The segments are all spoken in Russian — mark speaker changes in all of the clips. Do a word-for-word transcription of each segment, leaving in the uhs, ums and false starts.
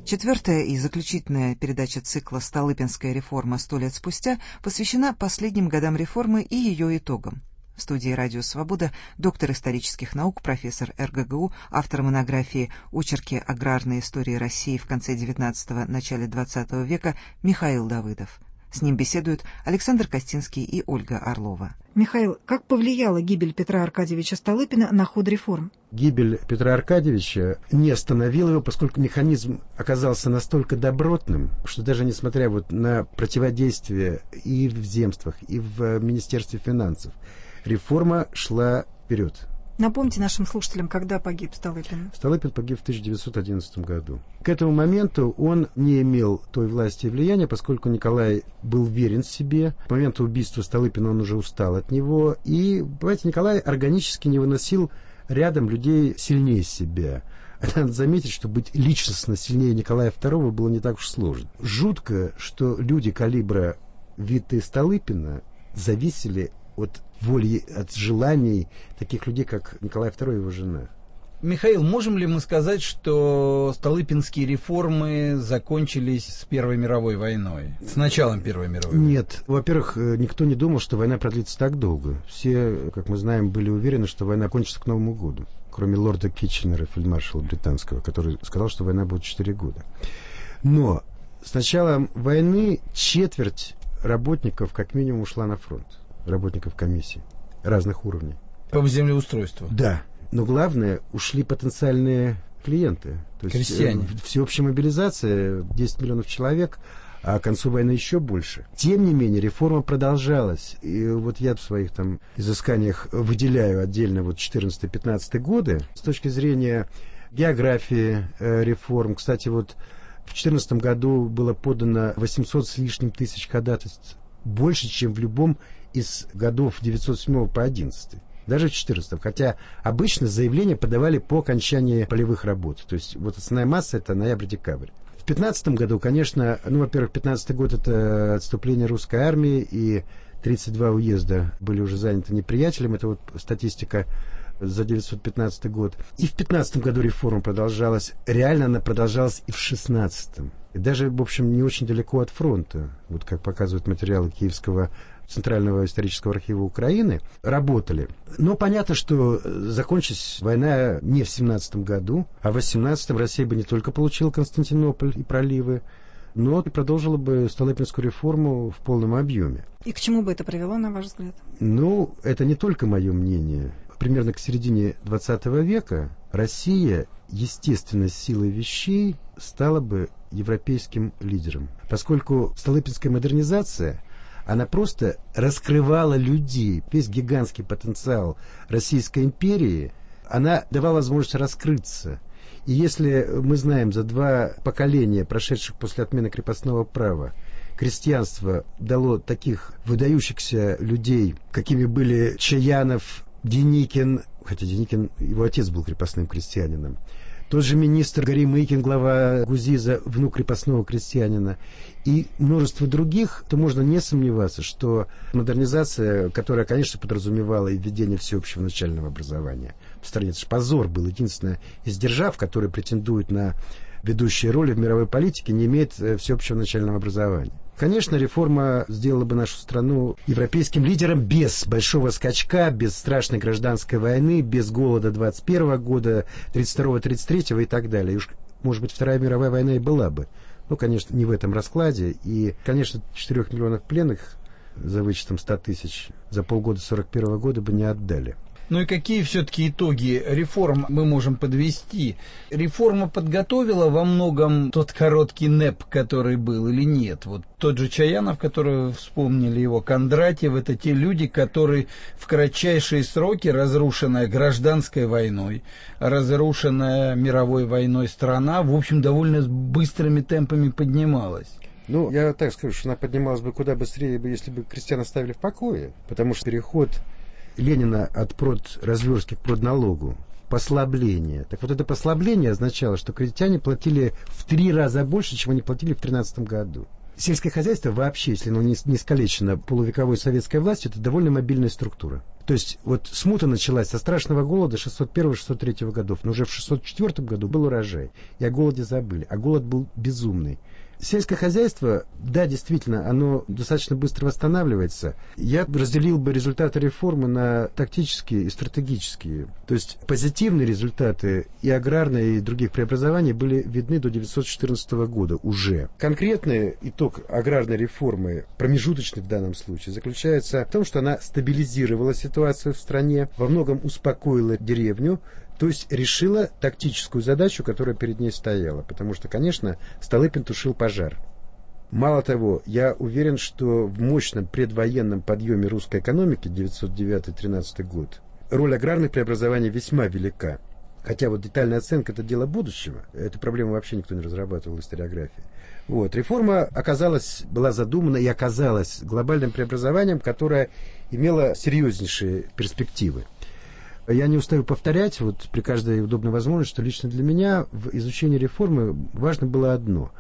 Speaker 1: Четвертая и заключительная передача цикла «Столыпинская реформа сто лет спустя» посвящена последним годам реформы и ее итогам. В студии «Радио Свобода» доктор исторических наук, профессор эр гэ гэ у, автор монографии «Очерки аграрной истории России в конце девятнадцатого – начале двадцатого века» Михаил Давыдов. С ним беседуют Александр Костинский и Ольга Орлова.
Speaker 2: Михаил, как повлияла гибель Петра Аркадьевича Столыпина на ход реформ?
Speaker 3: Гибель Петра Аркадьевича не остановила его, поскольку механизм оказался настолько добротным, что даже несмотря вот на противодействие и в земствах, и в Министерстве финансов, реформа шла вперед.
Speaker 2: Напомните нашим слушателям, когда погиб Столыпин.
Speaker 3: Столыпин погиб в тысяча девятьсот одиннадцатом году. К этому моменту он не имел той власти и влияния, поскольку Николай был верен себе. К моменту убийства Столыпина он уже устал от него. И, понимаете, Николай органически не выносил рядом людей сильнее себя. Надо заметить, что быть личностно сильнее Николая второго было не так уж сложно. Жутко, что люди калибра Витте и Столыпина зависели от воли, от желаний таких людей, как Николай второй и его жена.
Speaker 4: Михаил, можем ли мы сказать, что столыпинские реформы закончились с Первой мировой войной? С началом Первой мировой войны?
Speaker 3: Нет. Во-первых, никто не думал, что война продлится так долго. Все, как мы знаем, были уверены, что война кончится к Новому году. Кроме лорда Китченера, фельдмаршала британского, который сказал, что война будет четыре года. Но с началом войны четверть работников как минимум ушла на фронт. Работников комиссии разных уровней.
Speaker 4: По землеустройству?
Speaker 3: Да. Но главное, ушли потенциальные клиенты. То есть
Speaker 4: крестьяне.
Speaker 3: Всеобщая мобилизация, десять миллионов человек, а к концу войны еще больше. Тем не менее, реформа продолжалась. И вот я в своих там изысканиях выделяю отдельно вот четырнадцатый-пятнадцатый годы. С точки зрения географии э, реформ, кстати, вот в две тысячи четырнадцатом году было подано восемьсот с лишним тысяч ходатайств. Больше, чем в любом из годов девятьсот седьмого по одиннадцатый. Даже в четырнадцатом. Хотя обычно заявления подавали по окончании полевых работ. То есть вот основная масса это ноябрь-декабрь. В пятнадцатом году, конечно, ну, во-первых, пятнадцатый год это отступление русской армии, и тридцать два уезда были уже заняты неприятелем. Это вот статистика за девятьсот пятнадцатый год. И в пятнадцатом году реформа продолжалась. Реально она продолжалась и в шестнадцатом. И даже, в общем, не очень далеко от фронта. Вот как показывают материалы Киевского Центрального исторического архива Украины, работали. Но понятно, что закончилась война не в семнадцатом году, а в восемнадцатом Россия бы не только получила Константинополь и проливы, но и продолжила бы Столыпинскую реформу в полном объеме.
Speaker 2: И к чему бы это привело, на ваш взгляд?
Speaker 3: Ну, это не только мое мнение. Примерно к середине двадцатого века Россия, естественно, силой вещей, стала бы европейским лидером. Поскольку Столыпинская модернизация, она просто раскрывала людей, весь гигантский потенциал Российской империи, она давала возможность раскрыться. И если мы знаем, за два поколения, прошедших после отмены крепостного права, крестьянство дало таких выдающихся людей, какими были Чаянов, Деникин, хотя Деникин, его отец был крепостным крестьянином, тот же министр Горемыкин, глава Гузиза, внук крепостного крестьянина, и множество других, то можно не сомневаться, что модернизация, которая, конечно, подразумевала и введение всеобщего начального образования в стране, это же позор был, единственная из держав, которая претендует на ведущие роли в мировой политике, не имеет всеобщего начального образования. Конечно, реформа сделала бы нашу страну европейским лидером без большого скачка, без страшной гражданской войны, без голода двадцать первого года, тридцать второго тридцать третьего и так далее. И уж, может быть, Вторая мировая война и была бы. Ну, конечно, не в этом раскладе. И, конечно, четырех миллионов пленных, за вычетом ста тысяч, за полгода сорок первого года бы не отдали.
Speaker 4: Ну и какие все-таки итоги реформ мы можем подвести? Реформа подготовила во многом тот короткий нэп, который был, или нет? Вот тот же Чаянов, который вспомнили его, Кондратьев, это те люди, которые в кратчайшие сроки, разрушенная гражданской войной, разрушенная мировой войной страна, в общем, довольно быстрыми темпами поднималась.
Speaker 3: Ну, я так скажу, что она поднималась бы куда быстрее, если бы крестьян оставили в покое, потому что переход Ленина от продразверстки к продналогу, послабление. Так вот это послабление означало, что крестьяне платили в три раза больше, чем они платили в тринадцатом году. Сельское хозяйство вообще, если оно не искалечено полувековой советской властью, это довольно мобильная структура. То есть вот смута началась со страшного голода шестьсот первого — шестьсот третьего годов, но уже в шестьсот четвёртом году был урожай, и о голоде забыли, а голод был безумный. Сельское хозяйство, да, действительно, оно достаточно быстро восстанавливается. Я разделил бы результаты реформы на тактические и стратегические. То есть позитивные результаты и аграрные, и других преобразований были видны до девятьсот четырнадцатого года уже. Конкретный итог аграрной реформы, промежуточный в данном случае, заключается в том, что она стабилизировала ситуацию в стране, во многом успокоила деревню, то есть решила тактическую задачу, которая перед ней стояла. Потому что, конечно, Столыпин тушил пожар. Мало того, я уверен, что в мощном предвоенном подъеме русской экономики девятьсот девятый — тринадцатый год роль аграрных преобразований весьма велика. Хотя вот детальная оценка — это дело будущего. Эту проблему вообще никто не разрабатывал в историографии. Вот. Реформа оказалась, была задумана и оказалась глобальным преобразованием, которое имело серьезнейшие перспективы. Я не устаю повторять, вот при каждой удобной возможности, что лично для меня в изучении реформы важно было одно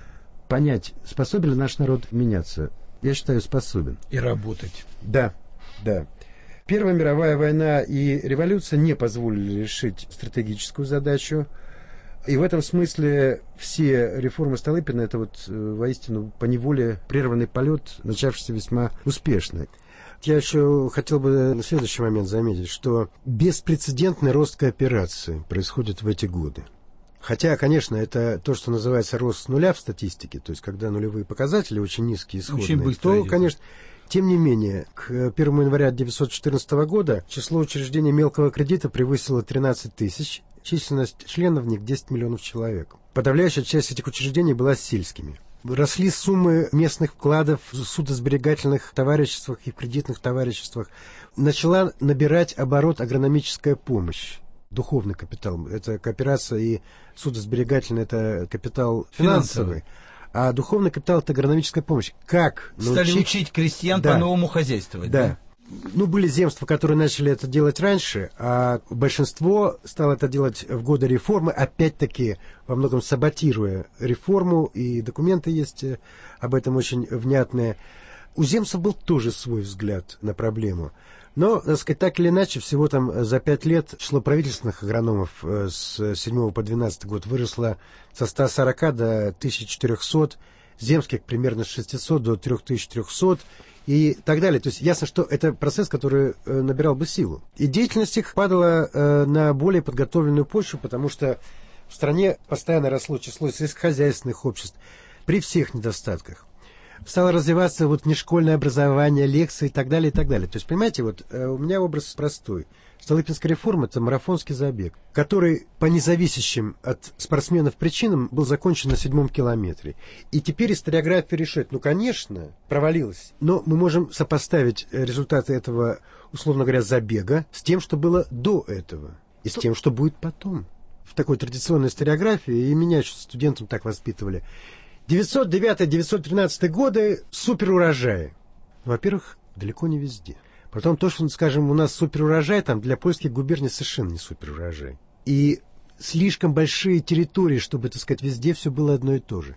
Speaker 3: – понять, способен ли наш народ меняться. Я считаю, способен.
Speaker 4: И работать.
Speaker 3: Да, да. Первая мировая война и революция не позволили решить стратегическую задачу. И в этом смысле все реформы Столыпина – это вот воистину поневоле прерванный полет, начавшийся весьма успешно. Я еще хотел бы на следующий момент заметить, что беспрецедентный рост кооперации происходит в эти годы. Хотя, конечно, это то, что называется рост с нуля в статистике, то есть когда нулевые показатели очень низкие, исходные, очень быстро то, идет. Конечно, тем не менее, к первому января девятьсот четырнадцатого года число учреждений мелкого кредита превысило тринадцать тысяч, численность членов в них десять миллионов человек. Подавляющая часть этих учреждений была сельскими. Росли суммы местных вкладов в судосберегательных товариществах и в кредитных товариществах. Начала набирать оборот агрономическая помощь, духовный капитал. Это кооперация, и судосберегательный – это капитал финансовый. финансовый. А духовный капитал – это агрономическая помощь. Как
Speaker 4: научить... Стали учить крестьян да. по-новому хозяйствовать.
Speaker 3: Да.
Speaker 4: да?
Speaker 3: Ну, были земства, которые начали это делать раньше, а большинство стало это делать в годы реформы, опять-таки, во многом саботируя реформу, и документы есть об этом очень внятные. У земцев был тоже свой взгляд на проблему. Но, так сказать, так или иначе, всего там за пять лет число правительственных агрономов с седьмого по двенадцатый год выросло со ста сорока до тысячи четырехсот, земских примерно с шестисот до трех тысяч трехсот, и так далее. То есть ясно, что это процесс, который э, набирал бы силу. И деятельность их падала э, на более подготовленную почву, потому что в стране постоянно росло число сельскохозяйственных обществ при всех недостатках. Стало развиваться вот внешкольное образование, лекции и так далее, и так далее. То есть, понимаете, вот э, у меня образ простой. Столыпинская реформа – это марафонский забег, который по независящим от спортсменов причинам был закончен на седьмом километре. И теперь историография решает, ну, конечно, провалилась, но мы можем сопоставить результаты этого, условно говоря, забега с тем, что было до этого, и с тем, что будет потом. В такой традиционной историографии, и меня еще студентам так воспитывали, девятьсот девятый — девятьсот тринадцатый годы суперурожаи. Во-первых, далеко не везде. Потом то, что, скажем, у нас суперурожай, там для польских губерний совершенно не суперурожай. И слишком большие территории, чтобы, так сказать, везде все было одно и то же.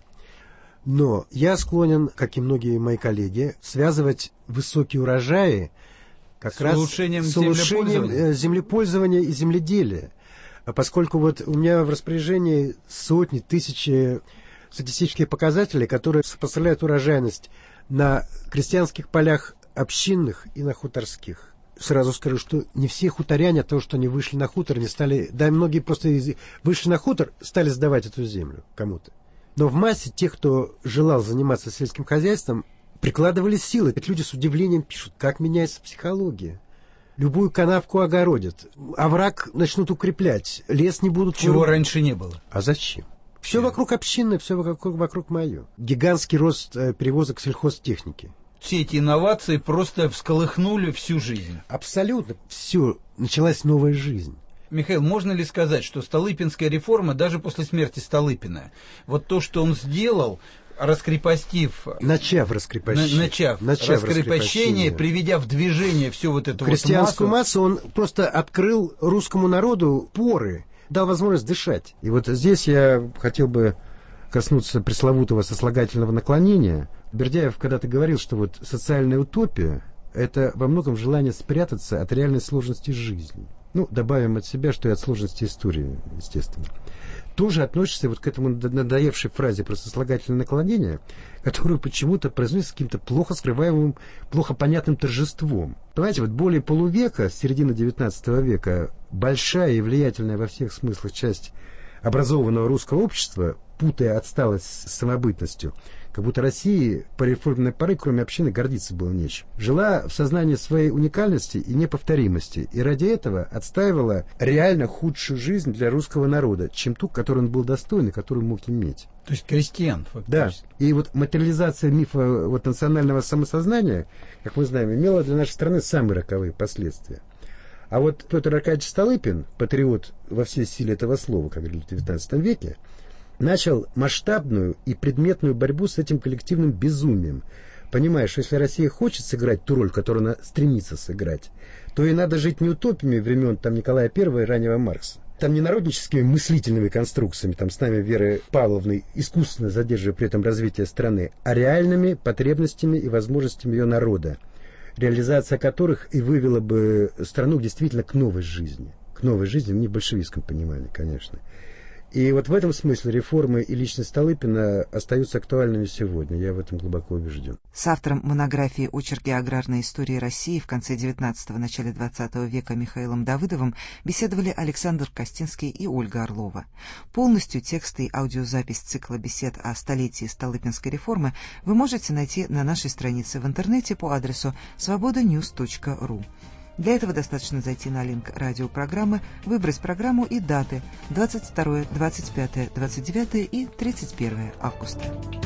Speaker 3: Но я склонен, как и многие мои коллеги, связывать высокие урожаи как
Speaker 4: с
Speaker 3: раз
Speaker 4: улучшением
Speaker 3: с улучшением
Speaker 4: землепользования.
Speaker 3: землепользования и земледелия. Поскольку вот у меня в распоряжении сотни, тысячи статистических показателей, которые сопоставляют урожайность на крестьянских полях общинных и на хуторских. Сразу скажу, что не все хуторяне от того, что они вышли на хутор, не стали, да, многие просто вышли на хутор, стали сдавать эту землю кому-то. Но в массе тех, кто желал заниматься сельским хозяйством, прикладывали силы. Ведь люди с удивлением пишут, как меняется психология. Любую канавку огородят, овраг начнут укреплять, лес не будут...
Speaker 4: Чего вырубать. Раньше не было.
Speaker 3: А зачем? Все вокруг общинное, все вокруг, вокруг мое. Гигантский рост э, перевозок сельхозтехники.
Speaker 4: Все эти инновации просто всколыхнули всю жизнь.
Speaker 3: Абсолютно. Все. Началась новая жизнь.
Speaker 4: Михаил, можно ли сказать, что Столыпинская реформа, даже после смерти Столыпина, вот то, что он сделал, раскрепостив...
Speaker 3: Начав раскрепощение.
Speaker 4: На, начав, начав раскрепощение, приведя в движение всю вот эту
Speaker 3: крестьянскую
Speaker 4: вот массу...
Speaker 3: массу, он просто открыл русскому народу поры, дал возможность дышать. И вот здесь я хотел бы коснуться пресловутого сослагательного наклонения. Бердяев когда-то говорил, что вот социальная утопия это во многом желание спрятаться от реальной сложности жизни. Ну, добавим от себя, что и от сложности истории, естественно. Тоже относится вот к этому надоевшей фразе про сослагательное наклонение, которую почему-то произносят с каким-то плохо скрываемым, плохо понятным торжеством. Понимаете, вот более полувека, с середины девятнадцатого века, большая и влиятельная во всех смыслах часть образованного русского общества, путая отсталость с самобытностью, как будто России по реформенной поры, кроме общины, гордиться было нечем. Жила в сознании своей уникальности и неповторимости, и ради этого отстаивала реально худшую жизнь для русского народа, чем ту, которую он был достоин и которую мог иметь.
Speaker 4: То есть крестьян, фактически.
Speaker 3: Да. И вот материализация мифа вот, национального самосознания, как мы знаем, имела для нашей страны самые роковые последствия. А вот Петр Аркадьевич Столыпин, патриот во всей силе этого слова, как говорили в девятнадцатом веке, начал масштабную и предметную борьбу с этим коллективным безумием, понимая, что если Россия хочет сыграть ту роль, которую она стремится сыграть, то и надо жить не утопиями времен там, Николая Первого и раннего Маркса, там не народническими мыслительными конструкциями, там с нами Веры Павловны, искусственно задерживая при этом развитие страны, а реальными потребностями и возможностями ее народа, реализация которых и вывела бы страну действительно к новой жизни. К новой жизни в небольшевистском понимании, конечно. И вот в этом смысле реформы и личность Столыпина остаются актуальными сегодня. Я в этом глубоко убежден.
Speaker 1: С автором монографии «Очерки аграрной истории России» в конце девятнадцатого – начале двадцатого века Михаилом Давыдовым беседовали Александр Костинский и Ольга Орлова. Полностью тексты и аудиозапись цикла бесед о столетии Столыпинской реформы вы можете найти на нашей странице в интернете по адресу свобода ньюс точка ру. Для этого достаточно зайти на линк радиопрограммы, выбрать программу и даты двадцать второе, двадцать пятое, двадцать девятое и тридцать первое августа.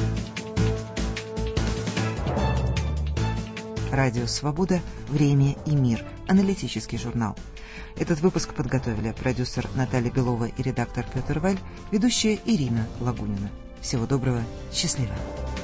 Speaker 1: Радио «Свобода. Время и мир». Аналитический журнал. Этот выпуск подготовили продюсер Наталья Белова и редактор Петр Валь, ведущая Ирина Лагунина. Всего доброго, счастливо.